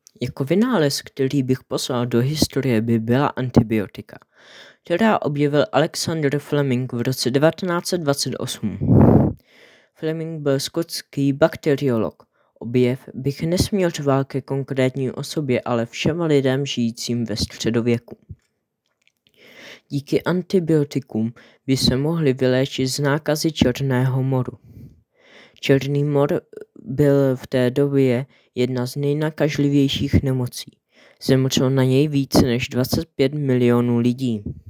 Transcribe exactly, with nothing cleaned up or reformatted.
Jako vynález, který bych poslal do historie, by byla antibiotika, která objevil Alexander Fleming v roce devatenáct set dvacet osm. Fleming byl skotský bakteriolog. Objev bych nesměl řvát ke konkrétní osobě, ale všem lidem žijícím ve středověku. Díky antibiotikům by se mohli vyléčit z nákazy černého moru. Černý mor byl v té době jedna z nejnakažlivějších nemocí. Zemřelo na něj více než dvacet pět milionů lidí.